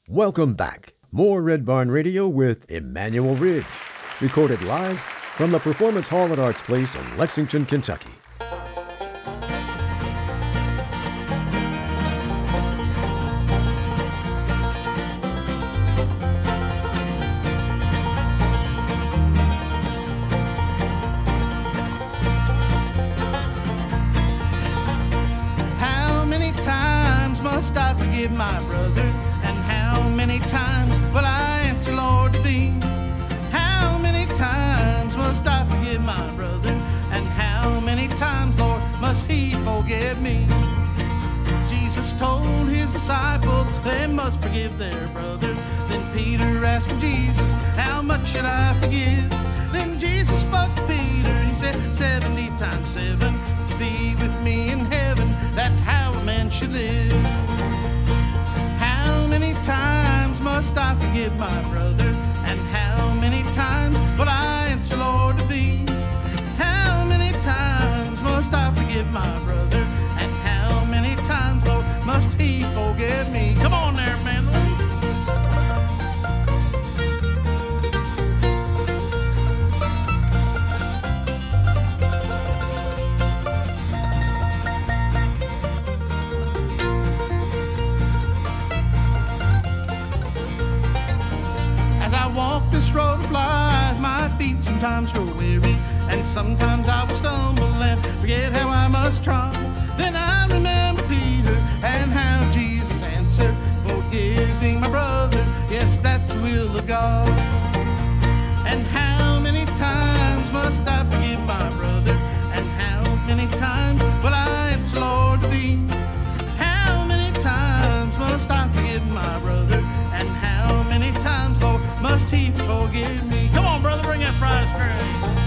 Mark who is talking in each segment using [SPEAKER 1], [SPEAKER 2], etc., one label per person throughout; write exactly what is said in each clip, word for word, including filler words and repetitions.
[SPEAKER 1] Welcome back. More Red Barn Radio with Emmanuel Ridge. Recorded live from the Performance Hall at Arts Place in Lexington, Kentucky.
[SPEAKER 2] How many times must I forgive my brother? And how many times will I answer, Lord, to thee? How many times must I forgive my brother? And how many times, Lord, must he forgive me? Jesus told his disciples they must forgive their brother. Then Peter asked him, Jesus, how much should I forgive? Then Jesus spoke to Peter, he said, seventy times seven, to be with me in heaven. That's how a man should live. How many times must I forgive my brother? And how many times will I answer, Lord, to thee? How many times must I forgive my brother? And how many times, Lord, must he forgive me? Come on there, Mandel. As I walk this road of life, my feet sometimes grow weary, and sometimes I will stumble and forget how I must try. Then I remember Peter and how Jesus answered, forgiving my brother, yes, that's the will of God. And how many times must I forgive my brother? And how many times will I answer, Lord, to thee? How many times must I forgive my brother? And how many times, Lord, must he forgive me? Come on, brother, bring that fried string.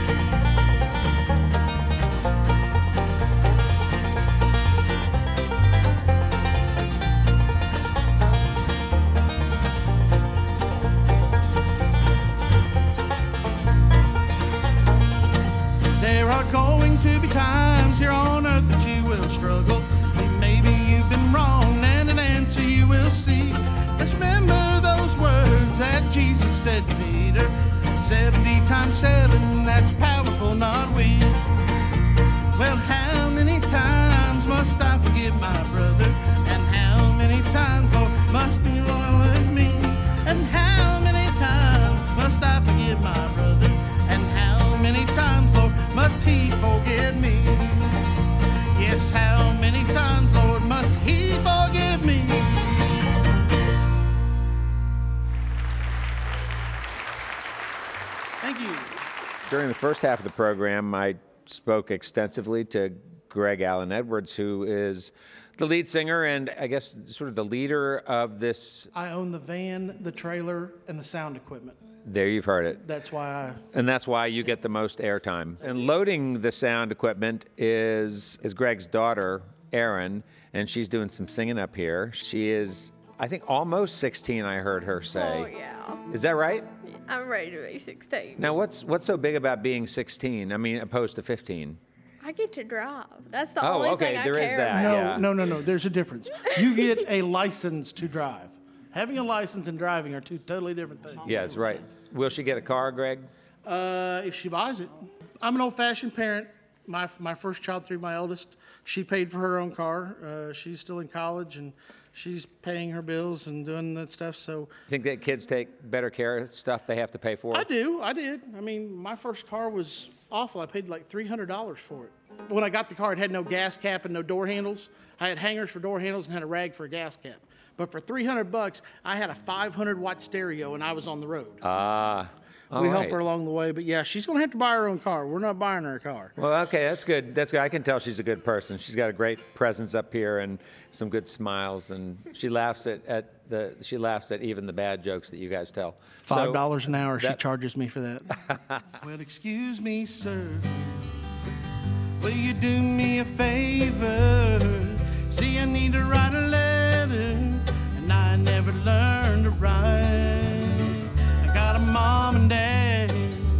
[SPEAKER 2] There are going to be times here on earth that you will struggle. Maybe you've been wrong, and an answer you will see. Just remember those words that Jesus said to Peter, seventy times seven, that's powerful, not weak. Well, how many times must I forgive my brother? And how many times, Lord, must be one with me? And how many times must I forgive my brother? And how many times, Lord, must he forgive me? Yes, how many times, Lord, must he forgive me? Thank you.
[SPEAKER 3] During the first half of the program, I spoke extensively to Greg Allen Edwards, who is the lead singer and I guess sort of the leader of this.
[SPEAKER 2] I own the van, the trailer, and the sound equipment.
[SPEAKER 3] There, you've heard it.
[SPEAKER 2] That's why I...
[SPEAKER 3] And that's why you get the most airtime. And loading the sound equipment is is Greg's daughter, Erin, and she's doing some singing up here. She is, I think, almost sixteen, I heard her say.
[SPEAKER 4] Oh, yeah.
[SPEAKER 3] Is that right?
[SPEAKER 4] I'm ready to be sixteen.
[SPEAKER 3] Now, what's what's so big about being sixteen? I mean, opposed to fifteen?
[SPEAKER 4] I get to drive. That's the
[SPEAKER 3] Oh,
[SPEAKER 4] only
[SPEAKER 3] okay,
[SPEAKER 4] thing I
[SPEAKER 3] there is
[SPEAKER 4] care
[SPEAKER 3] that.
[SPEAKER 2] No,
[SPEAKER 4] about.
[SPEAKER 3] Yeah.
[SPEAKER 2] no, no, no. There's a difference. You get a license to drive. Having a license and driving are two totally different things.
[SPEAKER 3] Yes, right. Will she get a car, Greg?
[SPEAKER 2] Uh, if she buys it. I'm an old-fashioned parent. My my first child through my eldest, she paid for her own car. Uh, she's still in college, and she's paying her bills and doing that stuff. So
[SPEAKER 3] Think that kids take better care of stuff they have to pay for?
[SPEAKER 2] I do. I did. I mean, my first car was awful. I paid like three hundred dollars for it. When I got the car, it had no gas cap and no door handles. I had hangers for door handles and had a rag for a gas cap. But for three hundred bucks, I had a five hundred watt stereo and I was on the road.
[SPEAKER 3] Ah, all
[SPEAKER 2] we
[SPEAKER 3] right.
[SPEAKER 2] help her along the way. But yeah, she's going to have to buy her own car. We're not buying her a car.
[SPEAKER 3] Well, okay, that's good. That's good. I can tell she's a good person. She's got a great presence up here and some good smiles, and she laughs at, at the she laughs at even the bad jokes that you guys tell.
[SPEAKER 2] Five dollars an hour, she
[SPEAKER 3] that-
[SPEAKER 2] charges me for that. Well, excuse me, sir. Will you do me a favor? See, I need to write a letter, and I never learned to write. I got a mom and dad,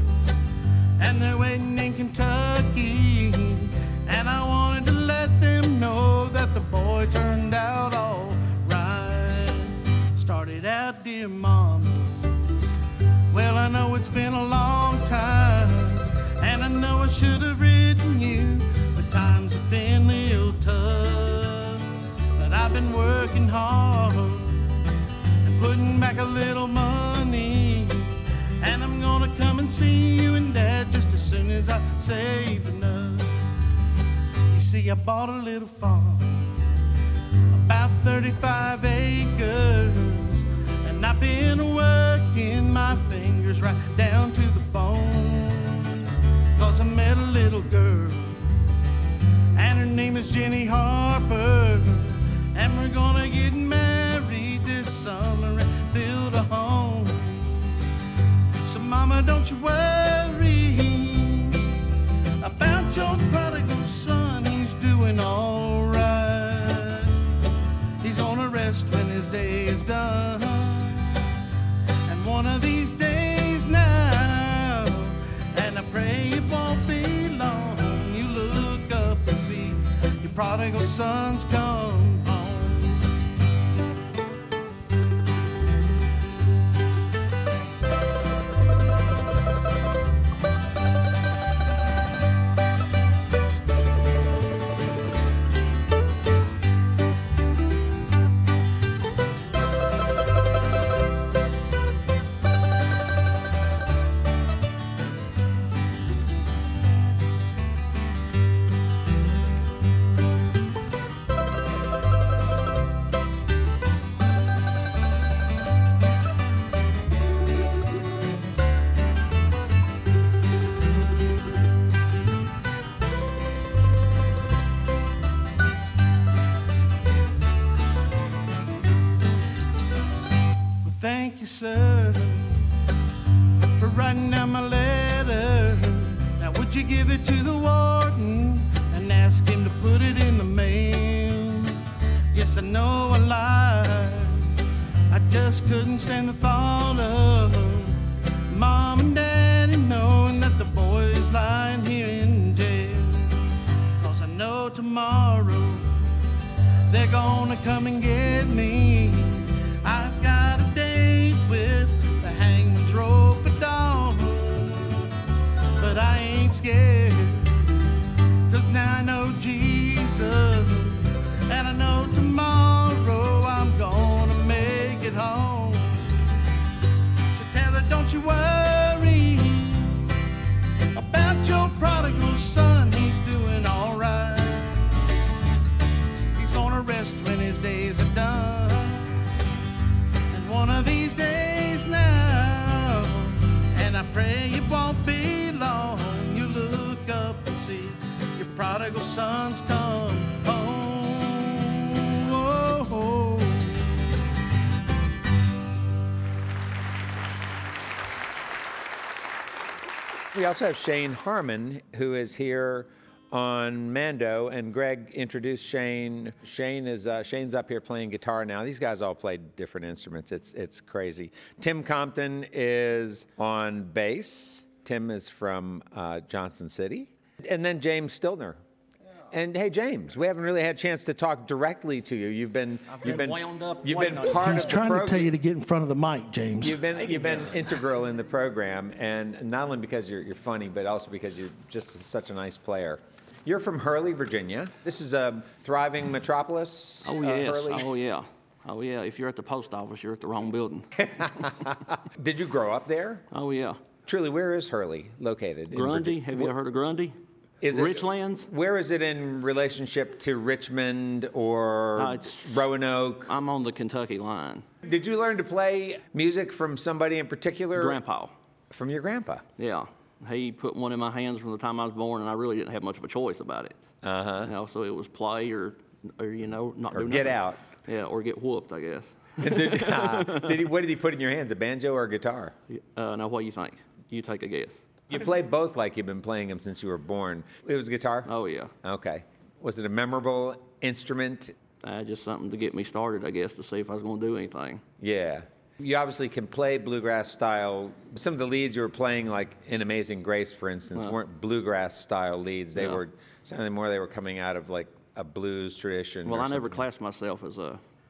[SPEAKER 2] and they're waiting in Kentucky, and I wanted to let them know that the boy turned out all right. Started started out, dear mama. Well, I know it's been a long time, and I know I should have written you, but times have been real tough. But I've been working hard and putting back a little money, and I'm gonna come and see you and Dad just as soon as I save enough. You see, I bought a little farm, about thirty-five acres, and I've been working my fingers right down to the bone, 'cause I met a little girl, and her name is Jenny Harper, and we're gonna get married this summer and build a home. So mama, don't you worry about your prodigal son. He's doing all right. He's gonna rest when his day is done. And one of these days now, and I pray it won't be long, you look up and see your prodigal son's come home. Thank you, sir, for writing down my letter. Now would you give it to the warden and ask him to put it in the mail? Yes, I know I lied. I just couldn't stand the thought of Mom and Daddy knowing that the boy's lying here in jail. 'Cause I know tomorrow they're gonna come and get me. I've got a date with the hangman's rope at dawn, but I ain't scared, 'cause now I know Jesus, and I know tomorrow I'm gonna make it home. So tell her, don't you worry about your prodigal son. He's doing all right. He's gonna rest when his days are done. One of these days now, and I pray it won't be long, you look up and see your prodigal son's come home. Oh, oh.
[SPEAKER 3] We also have Shane Harmon, who is here on Mando, and Greg introduced Shane. Shane is uh, Shane's up here playing guitar now. These guys all play different instruments. It's it's crazy. Tim Compton is on bass. Tim is from uh, Johnson City, and then James Stiltner. And hey, James, we haven't really had a chance to talk directly to you. You've been
[SPEAKER 5] I've
[SPEAKER 3] you've
[SPEAKER 5] been
[SPEAKER 3] been
[SPEAKER 5] wound up
[SPEAKER 3] you've been
[SPEAKER 5] waiting on
[SPEAKER 3] part
[SPEAKER 5] you.
[SPEAKER 3] of
[SPEAKER 6] He's
[SPEAKER 3] the
[SPEAKER 6] trying
[SPEAKER 3] program.
[SPEAKER 6] to tell you to get in front of the mic, James.
[SPEAKER 3] You've been you've been integral in the program, and not only because you're you're funny, but also because you're just such a nice player. You're from Hurley, Virginia. This is a thriving metropolis.
[SPEAKER 5] Oh,
[SPEAKER 3] uh,
[SPEAKER 5] yes.
[SPEAKER 3] Hurley.
[SPEAKER 5] Oh, yeah. Oh, yeah. If you're at the post office, you're at the wrong building.
[SPEAKER 3] Did you grow up there?
[SPEAKER 5] Oh, yeah.
[SPEAKER 3] Truly, where is Hurley located? in
[SPEAKER 5] Grundy.
[SPEAKER 3] Virgi-
[SPEAKER 5] Have you ever heard of Grundy?
[SPEAKER 3] Is it-
[SPEAKER 5] Richlands?
[SPEAKER 3] Where is it in relationship to Richmond or
[SPEAKER 5] Uh, it's-
[SPEAKER 3] Roanoke?
[SPEAKER 5] I'm on the Kentucky line.
[SPEAKER 3] Did you learn to play music from somebody in particular?
[SPEAKER 5] Grandpa.
[SPEAKER 3] From your grandpa?
[SPEAKER 5] Yeah. He put one in my hands from the time I was born, and I really didn't have much of a choice about it.
[SPEAKER 3] Uh-huh.
[SPEAKER 5] You know, so it was play or, or you know, not
[SPEAKER 3] Or
[SPEAKER 5] do
[SPEAKER 3] get
[SPEAKER 5] nothing.
[SPEAKER 3] out.
[SPEAKER 5] Yeah, or get whooped, I guess.
[SPEAKER 3] did, uh, did he, what did he put in your hands, a banjo or a guitar?
[SPEAKER 5] Uh, now, what do you think? You take a guess.
[SPEAKER 3] You play both like you've been playing them since you were born. It was a guitar?
[SPEAKER 5] Oh, yeah.
[SPEAKER 3] Okay. Was it a memorable instrument?
[SPEAKER 5] Uh, just something to get me started, I guess, to see if I was going to do anything.
[SPEAKER 3] Yeah. You obviously can play bluegrass style. Some of the leads you were playing, like in Amazing Grace, for instance,
[SPEAKER 5] Uh.
[SPEAKER 3] weren't bluegrass style leads. They
[SPEAKER 5] Yeah.
[SPEAKER 3] were, sounded more they were coming out of like a blues tradition.
[SPEAKER 5] Well,
[SPEAKER 3] or
[SPEAKER 5] I never
[SPEAKER 3] something.
[SPEAKER 5] classed myself as a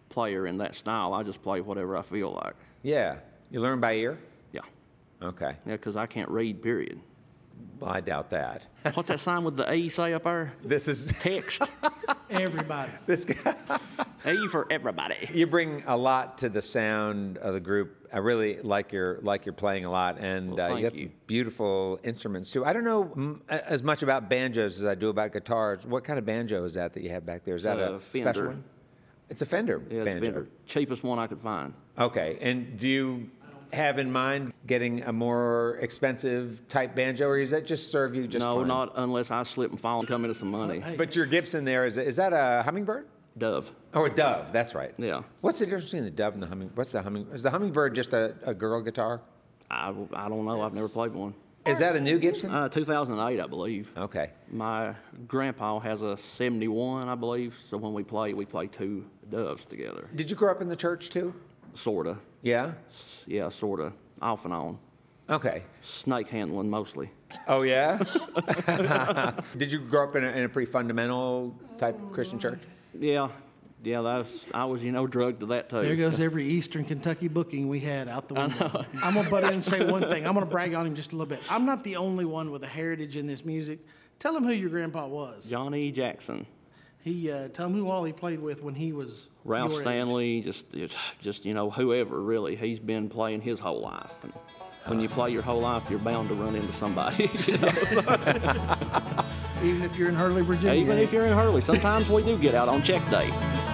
[SPEAKER 5] player in that style. I just play whatever I feel like.
[SPEAKER 3] Yeah. You learn by ear?
[SPEAKER 5] Yeah.
[SPEAKER 3] Okay.
[SPEAKER 5] Yeah, because I can't read, period.
[SPEAKER 3] Well, I doubt that.
[SPEAKER 5] What's that sign with the A say up there?
[SPEAKER 3] This is
[SPEAKER 5] Text.
[SPEAKER 6] Everybody.
[SPEAKER 3] this guy.
[SPEAKER 5] A for everybody.
[SPEAKER 3] You bring a lot to the sound of the group. I really like your like your playing a lot, and
[SPEAKER 5] Well,
[SPEAKER 3] uh, you
[SPEAKER 5] thank
[SPEAKER 3] got some
[SPEAKER 5] you.
[SPEAKER 3] beautiful instruments too. I don't know mm, a- as much about banjos as I do about guitars. What kind of banjo is that that you have back there? Is that
[SPEAKER 5] Uh,
[SPEAKER 3] a
[SPEAKER 5] Fender.
[SPEAKER 3] special one? It's a Fender
[SPEAKER 5] Yeah, it's
[SPEAKER 3] banjo.
[SPEAKER 5] Fender. Cheapest one I could find.
[SPEAKER 3] Okay, and do you have in mind getting a more expensive type banjo, or does that just serve you just
[SPEAKER 5] no,
[SPEAKER 3] fine?
[SPEAKER 5] not unless I slip and fall and come into some money.
[SPEAKER 6] Hey.
[SPEAKER 3] But your Gibson there is is that a hummingbird?
[SPEAKER 5] Dove.
[SPEAKER 3] Oh, a dove. That's right.
[SPEAKER 5] Yeah.
[SPEAKER 3] What's the difference between the dove and the humming? What's the humming? Is the hummingbird just a, a girl guitar?
[SPEAKER 5] I, I don't know. I've never played one.
[SPEAKER 3] Is that a new Gibson?
[SPEAKER 5] Uh, two thousand eight, I believe.
[SPEAKER 3] Okay.
[SPEAKER 5] My grandpa has a seventy-one, I believe. So when we play, we play two doves together.
[SPEAKER 3] Did you grow up in the church too?
[SPEAKER 5] Sorta.
[SPEAKER 3] Yeah.
[SPEAKER 5] Yeah, sorta. Off and on.
[SPEAKER 3] Okay.
[SPEAKER 5] Snake handling mostly.
[SPEAKER 3] Oh yeah. Did you grow up in a, in a pretty fundamental type Christian church?
[SPEAKER 5] Yeah. Yeah, that's, I was, you know, drugged to that too.
[SPEAKER 6] There goes every Eastern Kentucky booking we had out the window. I'm going to butt in and say one thing. I'm going to brag on him just a little bit. I'm not the only one with a heritage in this music. Tell him who your grandpa was.
[SPEAKER 5] Johnny Jackson.
[SPEAKER 6] He uh, tell him who all he played with when he was
[SPEAKER 5] Ralph
[SPEAKER 6] your age.
[SPEAKER 5] Stanley, just, just you know, whoever really. He's been playing his whole life. And when you play your whole life, you're bound to run into somebody. You know?
[SPEAKER 6] Even if you're in Hurley, Virginia.
[SPEAKER 5] Even if you're in Hurley, sometimes we do get out on check day.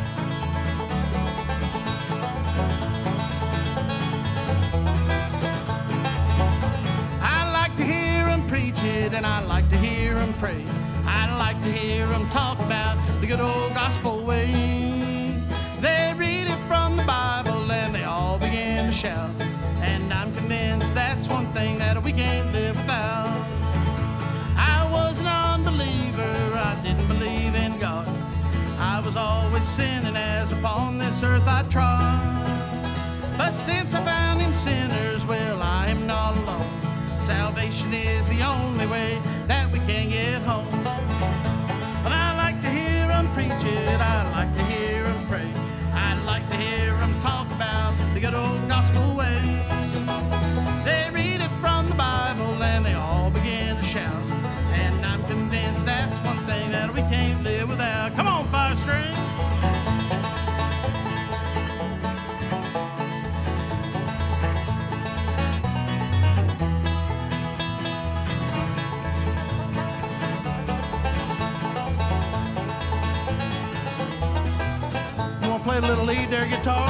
[SPEAKER 2] I like to hear 'em preach it, and I like to hear 'em pray. I like to hear 'em talk about the good old gospel way. They read it from the Bible, and they all begin to shout. And I'm convinced that's one thing that we can't live without. I was an unbeliever, I didn't believe in God. I was always sinning as upon this earth I trod. But since I found him sinners, well, I am not alone. Salvation is the only way that we can get home. But I like to hear 'em preach it, I like to hear 'em pray. I like to hear 'em talk about the good old gospel way. They read it from the Bible and they all begin to shout. And I'm convinced that's one thing that we can't live without. Come on, Five String. You want to play a little lead there, guitar?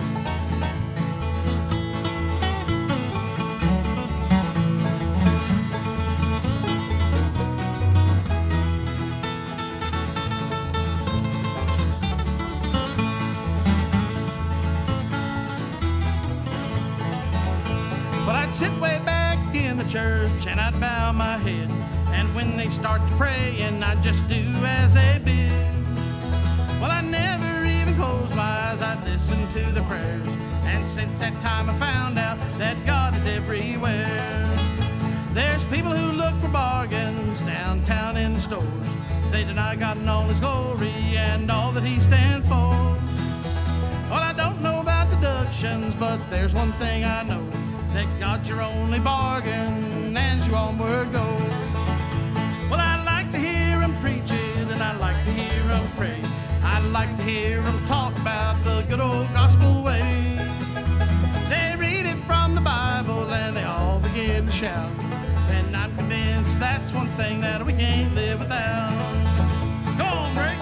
[SPEAKER 2] But I'd sit way back in the church and I'd bow my head. And when they start to pray, and I'd just do as they bid. Well, I never even closed my eyes, I'd listen to the prayers. And since that time I found out that God is everywhere. There's people who look for bargains downtown in the stores. They deny God and all his glory and all that he stands for. Well, I don't know about deductions, but there's one thing I know. That God's your only bargain as you onward go. Well, I like to hear 'em preach it, and I like to hear 'em pray. I like to hear 'em talk about the good old gospel way. They read it from the Bible, and they all begin to shout. And I'm convinced that's one thing that we can't live without. Go on, Rick.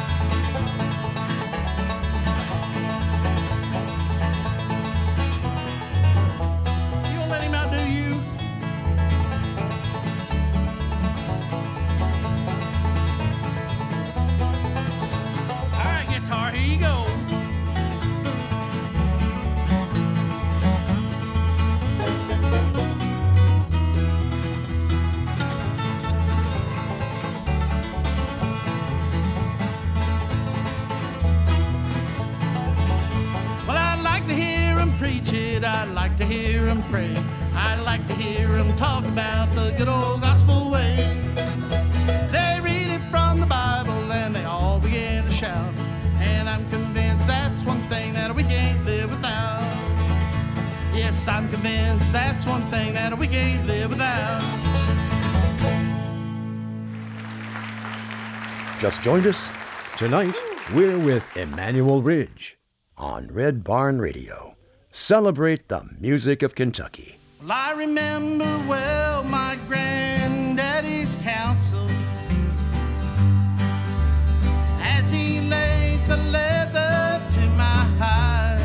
[SPEAKER 2] You gonna let him outdo you? All right, guitar, here you go. Well, I like to hear 'em preach it, I like to hear 'em pray. I like to hear 'em talk about the good old gospel way. They read it from the Bible and they all begin to shout. And I'm convinced that's one thing Yes, I'm convinced that's one thing that we can't live without.
[SPEAKER 1] Just joined us? Tonight, we're with Emmanuel Ridge on Red Barn Radio. Celebrate the music of Kentucky.
[SPEAKER 2] Well, I remember well my granddaddy's counsel as he laid the leather to my hide.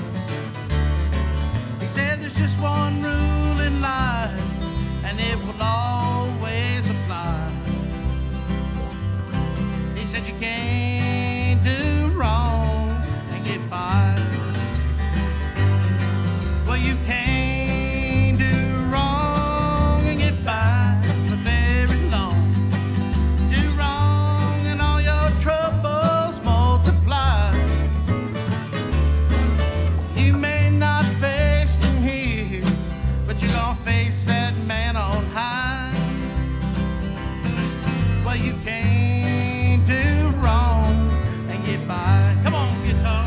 [SPEAKER 2] He said there's just one rule in life, and it will always apply. He said you can't do wrong and get by. Well, you can't do wrong and get by for very long. Do wrong and all your troubles multiply. You may not face them here, but you're gonna face that man on high. Well, you can't do wrong and get by. Come on, guitar.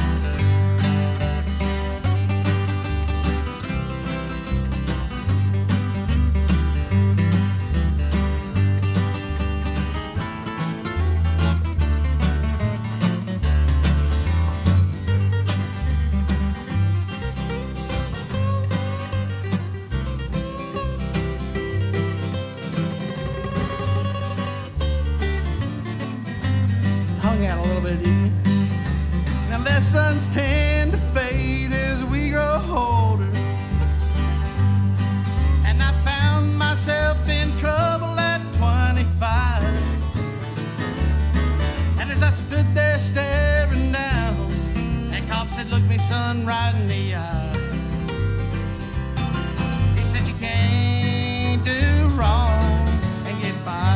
[SPEAKER 2] Hung out a little bit, didn't you? Now lessons tend to fade as we grow older, and I found myself in trouble at twenty-five. And as I stood there staring down, that cop said, "Look me, son, right in the eye." He said, "You can't do wrong and get by."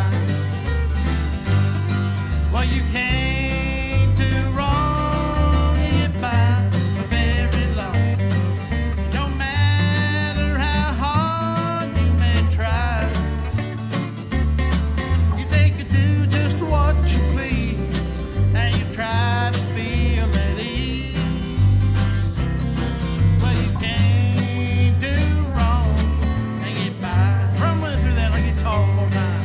[SPEAKER 2] Well, you can't do wrong and get by for very long. No matter how hard you may try, you think you do just what you please, and you try to feel at ease. Well, you can't do wrong and get by. Run with through that like guitar one more time.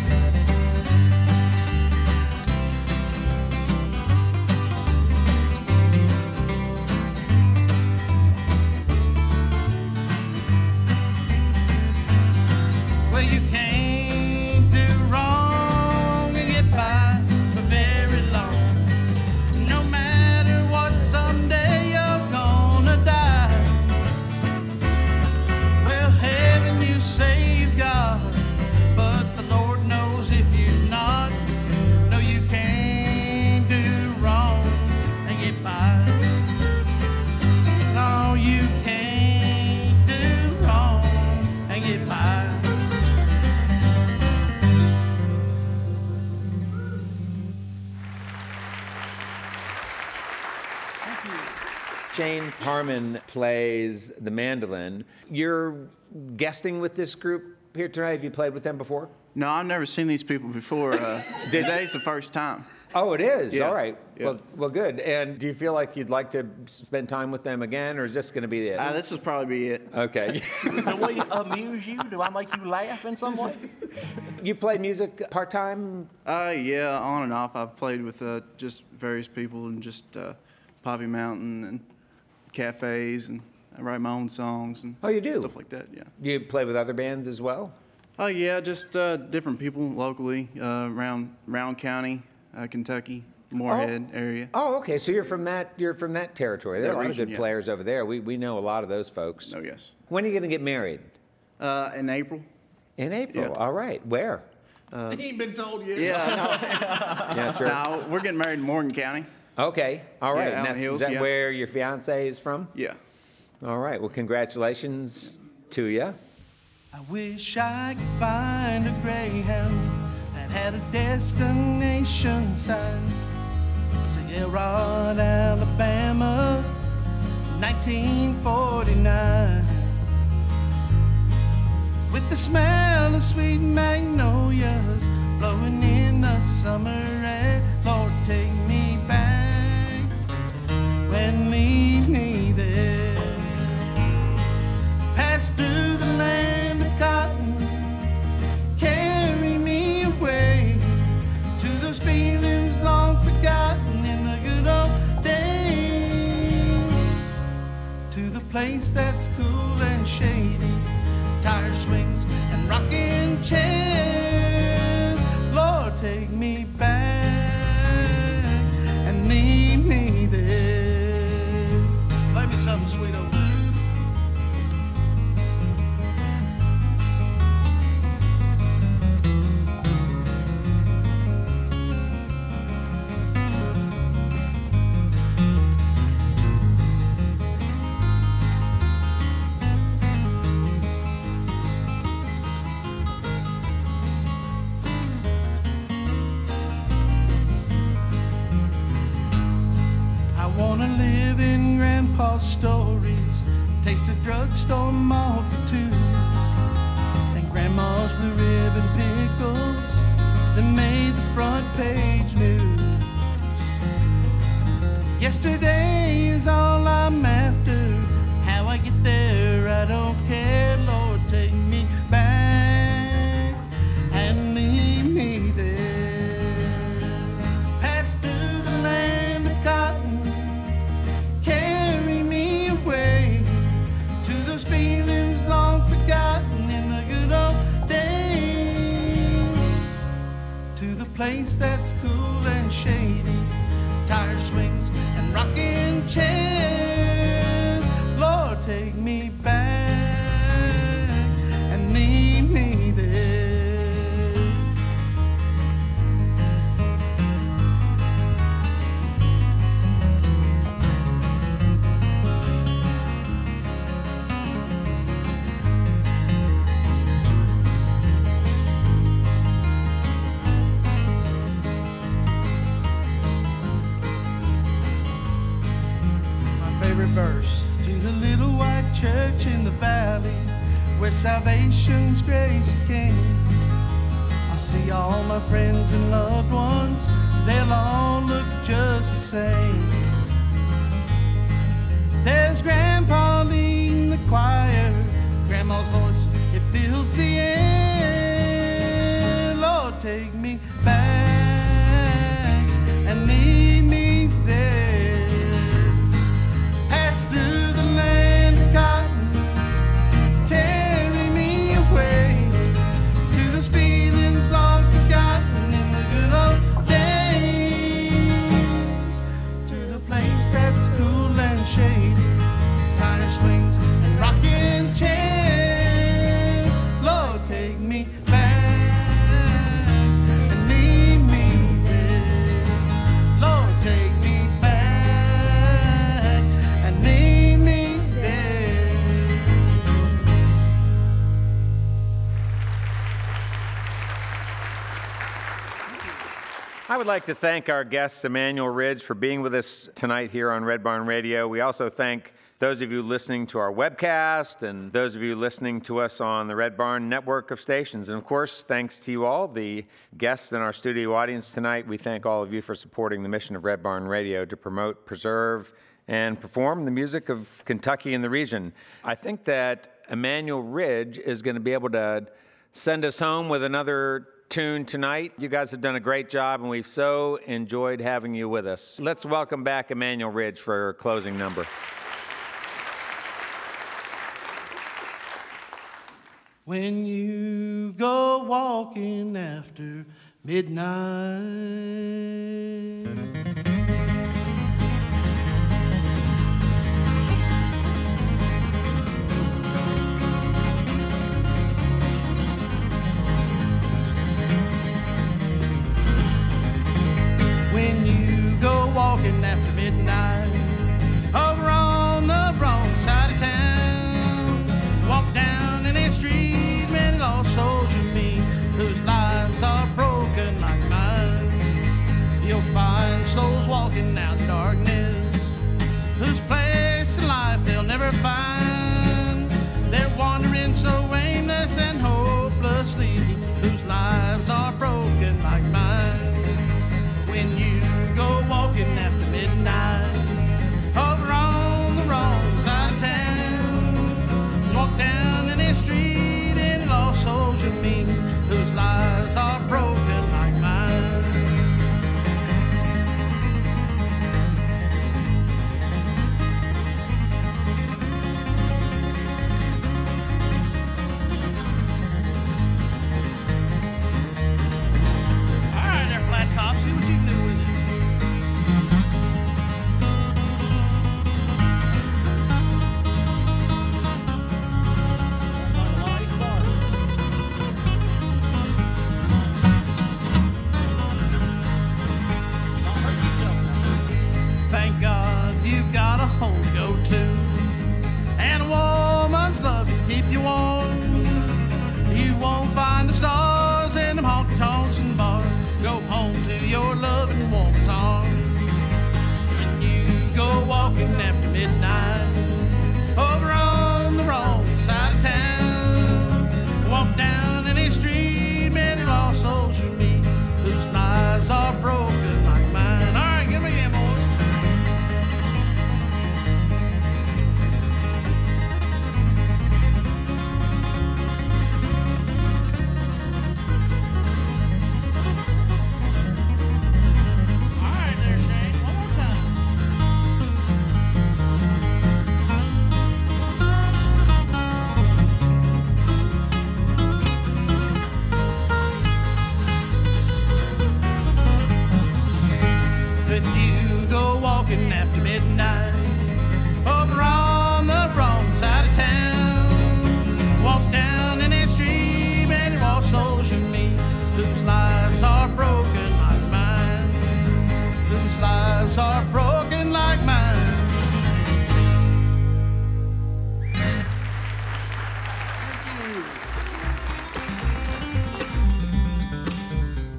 [SPEAKER 2] Well, you can't do wrong and get by for very long. No matter what, someday you're gonna die. Well, haven't you saved God? But the Lord knows if you're not. No, you can't do wrong and get by. No, you can't do wrong and get by.
[SPEAKER 3] Shane Harmon plays the mandolin. You're guesting with this group here tonight. Have you played with them before?
[SPEAKER 7] No, I've never seen these people before. Uh, today's the first time.
[SPEAKER 3] Oh, it is?
[SPEAKER 7] Yeah.
[SPEAKER 3] All right.
[SPEAKER 7] Yeah.
[SPEAKER 3] Well, well, good. And do you feel like you'd like to spend time with them again, or is this going to be it?
[SPEAKER 7] Uh, this will probably be it.
[SPEAKER 3] Okay.
[SPEAKER 8] Do we amuse you? Do I make you laugh in some way?
[SPEAKER 3] You play music part-time?
[SPEAKER 7] Uh, yeah, on and off. I've played with uh, just various people and just uh, Poppy Mountain and cafes, and I write my own songs and
[SPEAKER 3] Oh, you do?
[SPEAKER 7] stuff like that. Yeah.
[SPEAKER 3] Do you play with other bands as well?
[SPEAKER 7] Oh yeah, just uh, different people locally uh, around Round County, uh, Kentucky, Moorhead area.
[SPEAKER 3] Oh, okay. So you're from that you're from that territory. There are
[SPEAKER 7] That
[SPEAKER 3] a lot
[SPEAKER 7] region,
[SPEAKER 3] of good
[SPEAKER 7] yeah.
[SPEAKER 3] players over there. We we know a lot of those folks.
[SPEAKER 7] Oh yes.
[SPEAKER 3] When are you going to get married?
[SPEAKER 7] Uh, in April.
[SPEAKER 3] In April.
[SPEAKER 7] Yeah.
[SPEAKER 3] All right. Where?
[SPEAKER 6] he ain't been told yet.
[SPEAKER 7] Yeah.
[SPEAKER 3] Yeah, sure.
[SPEAKER 7] No, we're getting married in Morgan County.
[SPEAKER 3] Okay. All right.
[SPEAKER 7] Yeah,
[SPEAKER 3] And
[SPEAKER 7] Allen
[SPEAKER 3] that's,
[SPEAKER 7] Hills,
[SPEAKER 3] is that
[SPEAKER 7] yeah.
[SPEAKER 3] where your fiance is from?
[SPEAKER 7] Yeah.
[SPEAKER 3] All right. Well, congratulations to you.
[SPEAKER 2] I wish I could find a Greyhound that had a destination sign. Sierra, Alabama, nineteen forty-nine. With the smell of sweet magnolias blowing in the summer air, Lord, take me back and leave me there. pass through the land of cotton, carry me away to those feelings long forgotten in the good old days, to the place that's cool and shady, tire swings and rocking chairs. Lord, take me back and leave me there. Play me something sweet over there. Stories, taste a drugstore multitude, and grandma's blue ribbon pickles that made the front page news. Yesterday is all I'm after, how I get there I don't care. Lord, take me back and leave me there. Pass through the land of cotton, feelings long forgotten in the good old days, to the place that's cool and shady, tire swings and rocking chairs. Lord, take me back and leave me there. Verse to the little white church in the valley where salvation's grace came. I see all my friends and loved ones, they'll all look just the same. There's Grandpa leading the choir, Grandma's voice, it fills the air. Lord, take me back and lead me there. Pass through the land of cotton, carry me away to those feelings long forgotten in the good old days, to the place that's cool and shady, tire swings and rocking chairs. Lord, take me back and leave me there. Lord, take me back and leave me there.
[SPEAKER 3] I would like to thank our guest, Emmanuel Ridge, for being with us tonight here on Red Barn Radio. We also thank those of you listening to our webcast and those of you listening to us on the Red Barn network of stations. And of course, thanks to you all, the guests in our studio audience tonight. We thank all of you for supporting the mission of Red Barn Radio to promote, preserve, and perform the music of Kentucky and the region. I think that Emmanuel Ridge is going to be able to send us home with another tune tonight. You guys have done a great job, and we've so enjoyed having you with us. Let's welcome back Emmanuel Ridge for our closing number.
[SPEAKER 2] When you go walking after midnight, when you go walking after midnight, over on the wrong side of town, walk down in a street, many lost souls you meet, whose lives are broken like mine.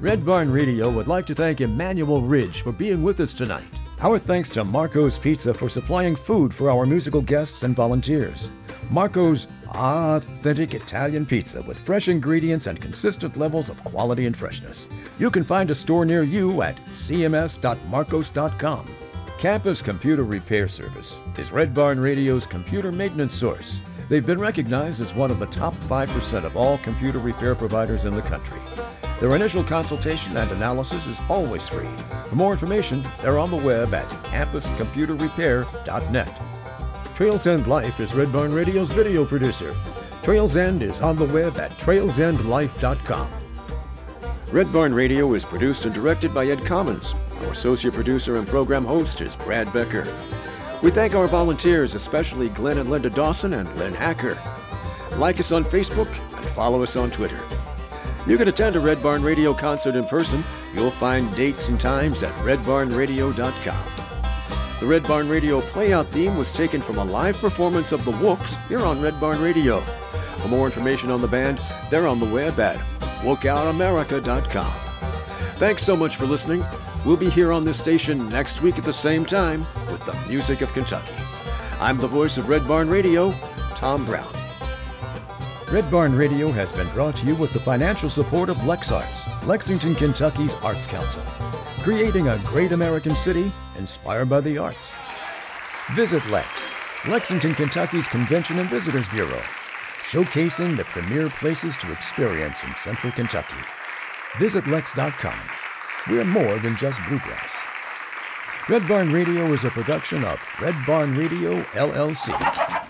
[SPEAKER 1] Red Barn Radio would like to thank Emmanuel Ridge for being with us tonight. Our thanks to Marco's Pizza for supplying food for our musical guests and volunteers. Marco's authentic Italian pizza with fresh ingredients and consistent levels of quality and freshness. You can find a store near you at c m s dot marcos dot com. Campus Computer Repair Service is Red Barn Radio's computer maintenance source. They've been recognized as one of the top five percent of all computer repair providers in the country. Their initial consultation and analysis is always free. For more information, they're on the web at campus computer repair dot net. Trails End Life is Red Barn Radio's video producer. Trails End is on the web at trails end life dot com. Red Barn Radio is produced and directed by Ed Commons. Our associate producer and program host is Brad Becker. We thank our volunteers, especially Glenn and Linda Dawson and Lynn Hacker. Like us on Facebook and follow us on Twitter. You can attend a Red Barn Radio concert in person. You'll find dates and times at red barn radio dot com. The Red Barn Radio playout theme was taken from a live performance of the Wooks here on Red Barn Radio. For more information on the band, they're on the web at wookout america dot com. Thanks so much for listening. We'll be here on this station next week at the same time with the music of Kentucky. I'm the voice of Red Barn Radio, Tom Brown. Red Barn Radio has been brought to you with the financial support of LexArts, Lexington, Kentucky's Arts Council. Creating a great American city inspired by the arts. Visit Lex, Lexington, Kentucky's Convention and Visitors Bureau, showcasing the premier places to experience in central Kentucky. Visit lex dot com. We're more than just bluegrass. Red Barn Radio is a production of Red Barn Radio, L L C.